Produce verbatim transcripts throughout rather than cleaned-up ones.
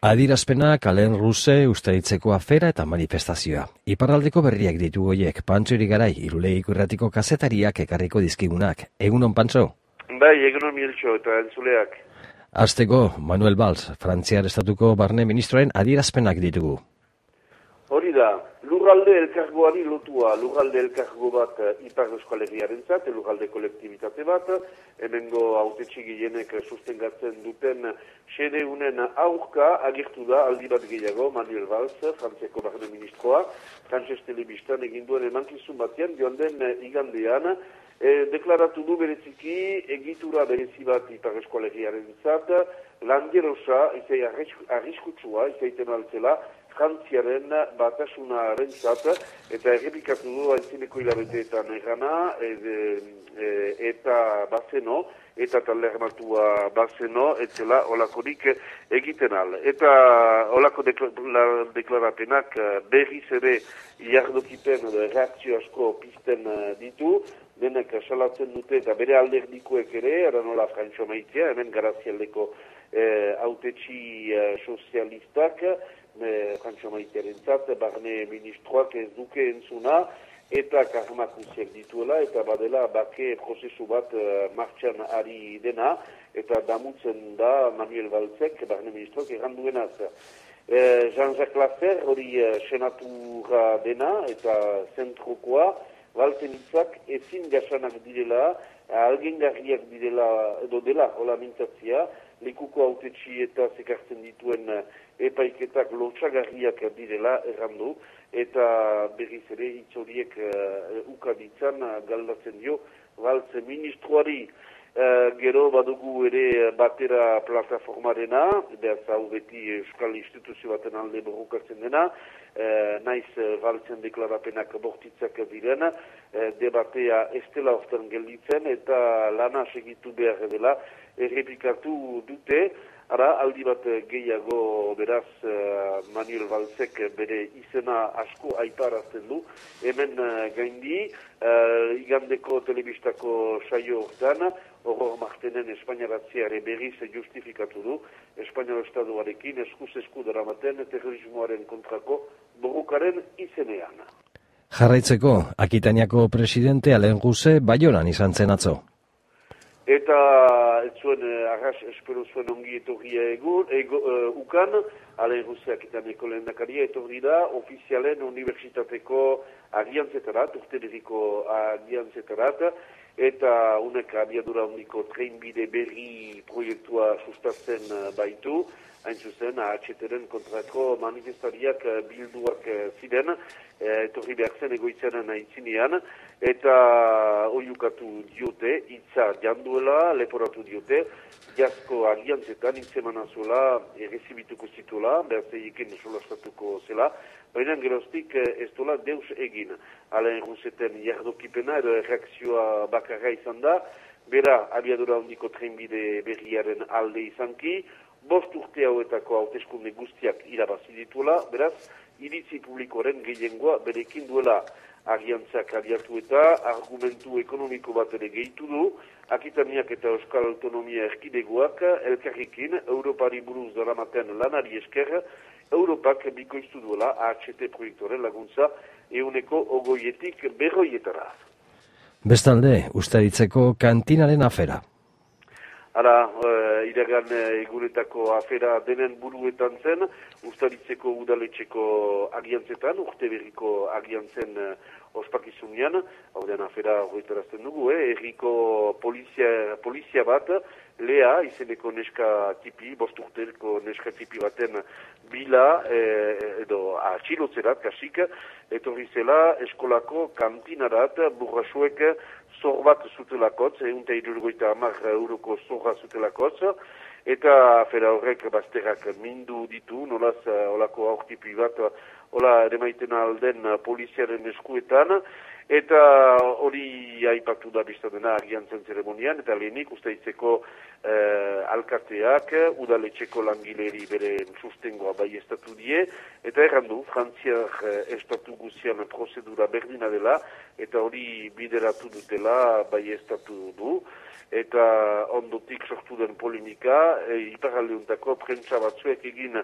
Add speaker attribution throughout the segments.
Speaker 1: Adierazpenak Alain Rousse ustaritzeko afera eta manifestazioa. Iparraldeko berriak ditu goiek, Pantxo Irigarai, Irulegiko irratiko kazetariak ekarriko dizkigunak. Egunon, Pantxo?
Speaker 2: Bai, egunon Miltxo eta entzuleak.
Speaker 1: Hasteko, Manuel Valls, Frantziar estatuko barne ministroaren adierazpenak ditugu.
Speaker 2: Hori da, lurralde elkargoari lotua, lurralde elkargo bat Ipar Euskal Herriarentzat, lurralde kolektibitate bat, hemengo hautetxe gehienek sustengatzen duten xede unen aurka agertu da aldi bat gehiago Manuel Valls, Frantziako barne ministroa, Frantses Telebistan eginduen emankizun batean, joan den igandean, e, deklaratu du bereziki egitura berezi bat Ipar Euskal Herriarentzat, langerosa, izai arriskutsua, izaiten altzela, Frantziaren batasunaren zat, eta errepikatu du aintzineko hilabeteetan errana, e, e, eta bazeno, eta talde armatua bazeno, etzela olakorik egiten al. Eta olako deklarapenak berriz ere jardokipen reakzio asko pizten ditu, denek salatzen dute eta bere alderdikoek ere, eranola Frantxo Maitea, hemen Garazialdeko hautetxi e, sozialistak, Frantxo Maitearen zat, barne ministroak ez duke entzuna, eta karmakuziak dituela, eta badela bake prozesu bat uh, martxan ari dena, eta damutzen da Manuel Valtzek, barne ministroak erranduenaz. Uh, Jean-Jacques Lasser, hori uh, senatura dena, eta zentrokoa, Valtzenitzak ezin jasanak direla, algengarriak direla, edo dela, hola mintzatzia, lekuko autetxi eta zekartzen dituen epaiketak lotxagarriak direla errandu, eta berriz ere hitz horiek uh, ukaditzan uh, galdatzen dio Valtz ministroari. Uh, gero badugu ere batera plataformarena, behaz hau beti Euskal Instituzio baten alde borrokatzen dena, uh, naiz uh, Valtzen deklarapenak bortitzak diren, uh, debatea ez dela oftan gelditzen, eta lana segitu behar dela, errepikatu dute. Ara, aldi bat gehiago beraz uh, Manuel Valtzek bere izena asko aiparazten du. Hemen uh, gaindi, uh, igandeko telebistako saio hortan, Horror Martenen Espainiaratzeare berriz justifikatu du, Espainiar Estatuarekin eskuz esku daramaten terrorismoaren kontrako borrokaren izenean.
Speaker 1: Jarraitzeko, Akitaniako presidente Alain Rousse Baionan izan zen atzo.
Speaker 2: Eta ez zuen, arras, espero zuen ongi etorria egun, ego, uh, ukan, Alain Rousse Akitaniako lehendakaria etorri da, ofizialen unibertsitateko agiantzetarat, urte berriko agiantzetarat, eta unek abiadura handiko trenbide berri proiektua sustatzen baitu, hain zuzen, A H T-ren kontrako manifestariak bilduak ziren, etorri behar zen egoitzaren aintzinean, eta oiukatu diote, hitza janduela, leporatu diote, jazko agiantzetan, hitzemana zuela, errezibituko zituela, behar zeiken solastatuko zela, baina geroztik ez dola deus egin. Alain Rousseten jardokipena edo reakzioa bakarra izan da, bera abiadura handiko trenbide berriaren alde izanki, bost urte hauetako hauteskunde guztiak irabazi dituela, beraz, iritzi publikoaren gehiengoa berekin duela agiantzak abiatu eta argumentu ekonomiko bat ere gehitu du, Akitaniak eta Euskal Autonomia Erkidegoak elkarrekin Europari buruz daramaten lanari esker, Europak bikoiztu duela A H T proiektoren laguntza euneko ogoietik berroietara.
Speaker 1: Bestalde, Ustaritzeko kantinaren afera.
Speaker 2: Hala, uh, iragan egunetako afera denen buruetan zen, Ustaritzeko udaletxeko agiantzetan, urte berriko agiantzen uh, ospakizunean, hau den afera horretarazten dugu, eh? Erriko polizia, polizia bat, Lea, izeneko neska tipi, bost urteko neska tipi baten bila, eh, edo atxilotzerat, kasik, etorri zela eskolako kantinarat, burrasuek zor bat zutelakotz, egun eta irurgoita hamar euroko zorra zutelakotz, eta afera horrek bazterrak mindu ditu, nolaz olako aurtipi bat, hola ere maiten alden poliziaren eskuetan, eta hori aipatu da biztadena agiantzen zeremonian, eta lehenik Ustaritzeko eh, alkateak, udaletxeko langileri bere sustengoa bai estatu die, eta errandu, Frantziak eh, estatu guzian prozedura berdina dela, eta hori bideratu dutela bai estatu du. eta ondotik sortu den polemika, e, iparraldeuntako prentsa batzuek egin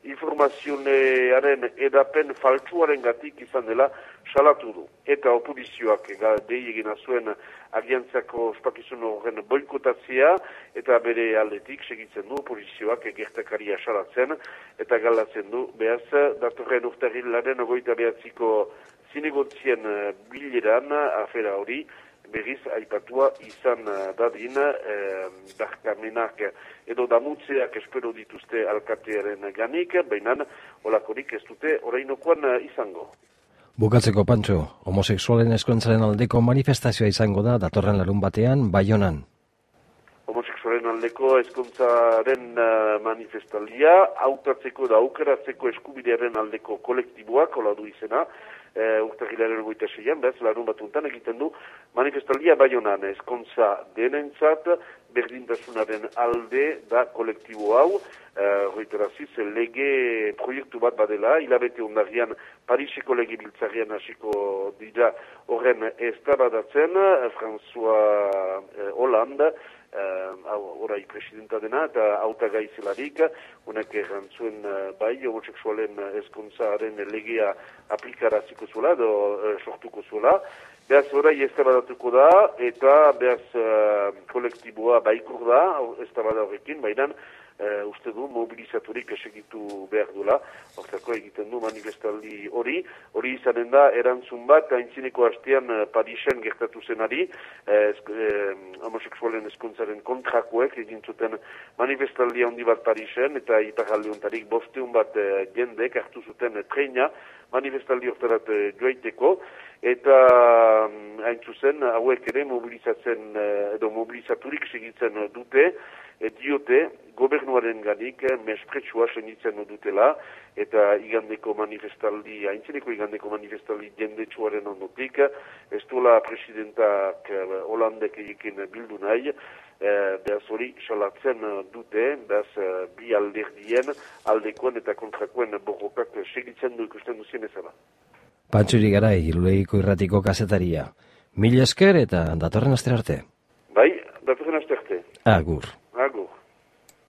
Speaker 2: informazioaren edapen faltsuaren gatik izan dela salatu du. Eta opozizioak dei egina zuen agiantzako ospakizun horren boikotatzea, eta bere aldetik segitzen du opozizioak gertakaria salatzen, eta galatzen du, behaz, datorren urtarrilaren ogoita behatziko zinegotzien bileran afera hori, berriz aipatua izan dadin, eh, darkamenak edo damutzeak espero dituzte alkatearen ganik, baina olakorik ez dute orainokoan izango.
Speaker 1: Bukatzeko, Pantxo, homoseksualen eskontzaren aldeko manifestazioa izango da datorren larun batean, Baionan.
Speaker 2: Homoseksualen aldeko eskontzaren uh, manifestalia, hautatzeko da aukeratzeko eskubidearen aldeko kolektiboak, hola du izena, Uh, urtarrilaren goita seian, behaz, larun batuntan egiten du manifestalia Baionan, eskontza denentzat, berdintasunaren alde da kolektibo hau, uh, reiteraziz, lege proiektu bat badela, hilabete ondarian Pariseko lege biltzarian hasiko dira horren eztabadatzen, François uh, Hollande, Uh, orai presidenta dena eta hautagai zelarik, honek errantzuen uh, bai homoseksualen ezkontzaren legea aplikaraziko zuela edo uh, sortuko zuela. Beaz orai eztabadatuko da eta beaz uh, kolektiboa baikur da eztabada horrekin, baina Uh, uste du mobilizaturik segitu behar duela, hortzako egiten du manifestaldi hori, hori izanen da erantzun bat, aintzineko hastean uh, Parisen gertatu zenari, uh, uh, homoseksualen eskontzaren kontrakoek egin zuten manifestaldi handi bat Parisen, eta iparraldeuntarik bosteun bat uh, jendek hartu zuten uh, treina manifestaldi hortarat uh, joaiteko, eta um, hain zuzen, hauek ere mobilizatzen, uh, edo mobilizaturik segitzen uh, dute, E, diote, gobernuaren ganik mespretsua senitzen dutela, eta igandeko manifestaldi, haintzeneko igandeko manifestaldi jendetsuaren ondotik, ez duela presidentak Hollandek egin bildu nahi, e, behaz hori salatzen dute, behaz bi alderdien, aldekoen eta kontrakoen borrokak segitzen du ikusten duzien ezala.
Speaker 1: Pantxuri Garai, Irulegiko Irratiko kazetaria. Mil esker eta datorren aste arte.
Speaker 2: Bai, datorren aste arte.
Speaker 1: Agur.